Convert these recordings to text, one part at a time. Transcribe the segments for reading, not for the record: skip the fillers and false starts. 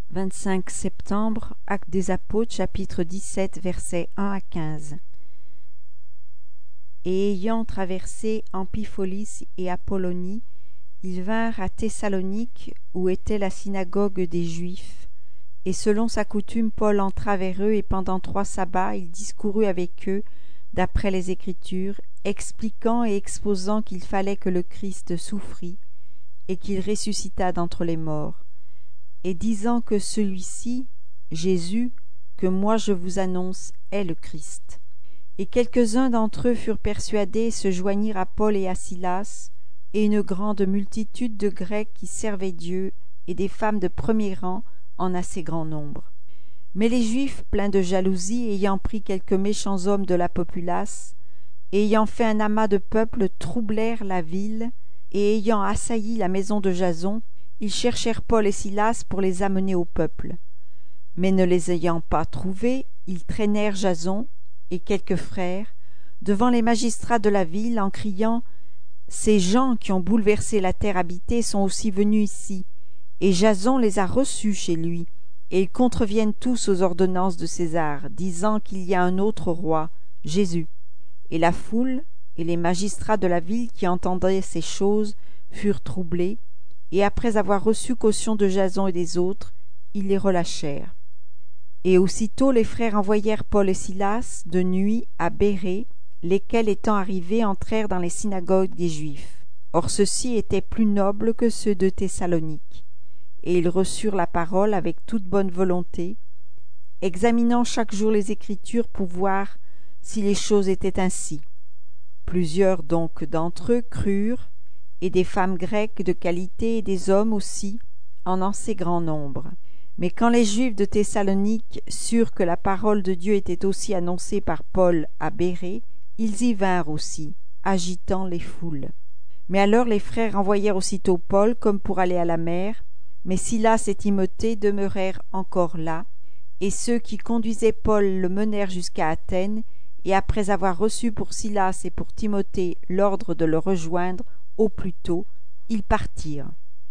25 septembre, Actes des Apôtres, chapitre 17, versets 1 à 15. Et ayant traversé Amphipolis et Apollonie, ils vinrent à Thessalonique, où était la synagogue des Juifs. Et selon sa coutume, Paul entra vers eux, et pendant 3 sabbats, il discourut avec eux, d'après les Écritures, expliquant et exposant qu'il fallait que le Christ souffrit, et qu'il ressuscitât d'entre les morts, et disant que celui-ci, Jésus, que moi je vous annonce, est le Christ. Et quelques-uns d'entre eux furent persuadés et se joignirent à Paul et à Silas, et une grande multitude de Grecs qui servaient Dieu, et des femmes de premier rang, en assez grand nombre. Mais les Juifs, pleins de jalousie, ayant pris quelques méchants hommes de la populace, et ayant fait un amas de peuple, troublèrent la ville, et ayant assailli la maison de Jason, ils cherchèrent Paul et Silas pour les amener au peuple. Mais ne les ayant pas trouvés, ils traînèrent Jason et quelques frères devant les magistrats de la ville en criant « Ces gens qui ont bouleversé la terre habitée sont aussi venus ici, et Jason les a reçus chez lui, et ils contreviennent tous aux ordonnances de César, disant qu'il y a un autre roi, Jésus. » Et la foule et les magistrats de la ville qui entendaient ces choses furent troublés, et après avoir reçu caution de Jason et des autres, ils les relâchèrent. Et aussitôt les frères envoyèrent Paul et Silas de nuit à Bérée, lesquels étant arrivés entrèrent dans les synagogues des Juifs. Or ceux-ci étaient plus nobles que ceux de Thessalonique, et ils reçurent la parole avec toute bonne volonté, examinant chaque jour les Écritures pour voir si les choses étaient ainsi. Plusieurs donc d'entre eux crurent, et des femmes grecques de qualité et des hommes aussi, en assez grand nombre. Mais quand les Juifs de Thessalonique surent que la parole de Dieu était aussi annoncée par Paul à Bérée, ils y vinrent aussi, agitant les foules. Mais alors les frères envoyèrent aussitôt Paul comme pour aller à la mer, mais Silas et Timothée demeurèrent encore là, et ceux qui conduisaient Paul le menèrent jusqu'à Athènes, et après avoir reçu pour Silas et pour Timothée l'ordre de le rejoindre au plus tôt, ils partirent.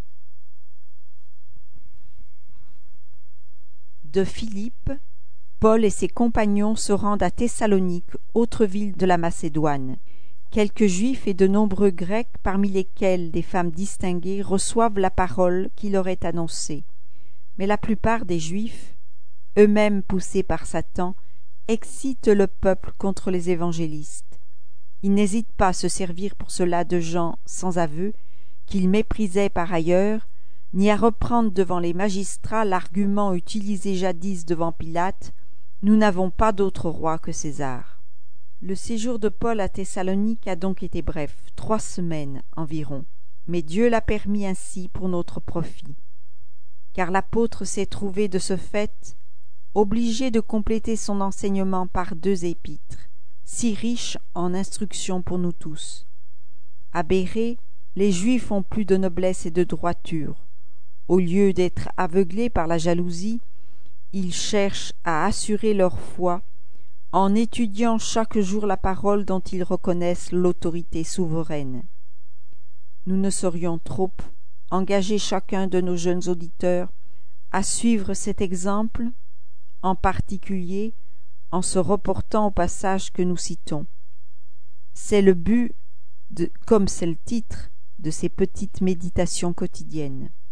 De Philippe, Paul et ses compagnons se rendent à Thessalonique, autre ville de la Macédoine. Quelques Juifs et de nombreux Grecs, parmi lesquels des femmes distinguées, reçoivent la parole qui leur est annoncée. Mais la plupart des Juifs, eux-mêmes poussés par Satan, excitent le peuple contre les évangélistes. Ils n'hésitent pas à se servir pour cela de gens sans aveu, qu'ils méprisaient par ailleurs, ni à reprendre devant les magistrats l'argument utilisé jadis devant Pilate « Nous n'avons pas d'autre roi que César ». Le séjour de Paul à Thessalonique a donc été bref, 3 semaines environ, mais Dieu l'a permis ainsi pour notre profit. Car l'apôtre s'est trouvé de ce fait obligé de compléter son enseignement par 2 épîtres, si riches en instruction pour nous tous. À Bérée, les Juifs ont plus de noblesse et de droiture. Au lieu d'être aveuglés par la jalousie, ils cherchent à assurer leur foi en étudiant chaque jour la parole dont ils reconnaissent l'autorité souveraine. Nous ne saurions trop engager chacun de nos jeunes auditeurs à suivre cet exemple, en particulier en se reportant au passage que nous citons. C'est le but, comme c'est le titre, de ces petites méditations quotidiennes.